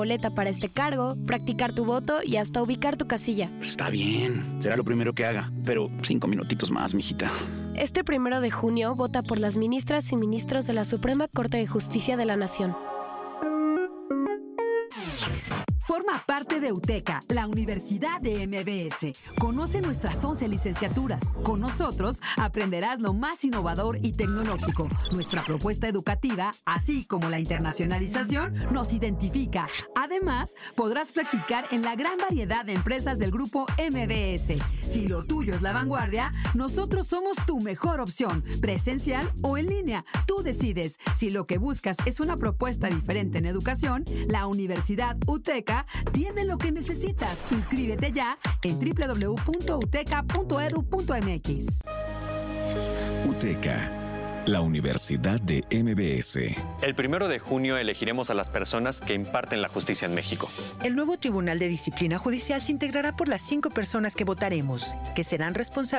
boleta para este cargo, practicar tu voto y hasta ubicar tu casilla. Está bien, será lo primero que haga, pero 5 minutitos más, mijita. Este 1 de junio, vota por las ministras y ministros de la Suprema Corte de Justicia de la Nación. Forma parte de UTECA, la Universidad de MBS. Conoce nuestras 11 licenciaturas. Con nosotros aprenderás lo más innovador y tecnológico. Nuestra propuesta educativa, así como la internacionalización, nos identifica. Además, podrás practicar en la gran variedad de empresas del grupo MBS. Si lo tuyo es la vanguardia, nosotros somos tu mejor opción, presencial o en línea. Tú decides. Si lo que buscas es una propuesta diferente en educación, la Universidad UTECA tiene lo que necesitas. Inscríbete ya en www.uteca.edu.mx. UTECA, la Universidad de MBS. El 1 de junio elegiremos a las personas que imparten la justicia en México. El nuevo Tribunal de Disciplina Judicial se integrará por las 5 personas que votaremos, que serán responsables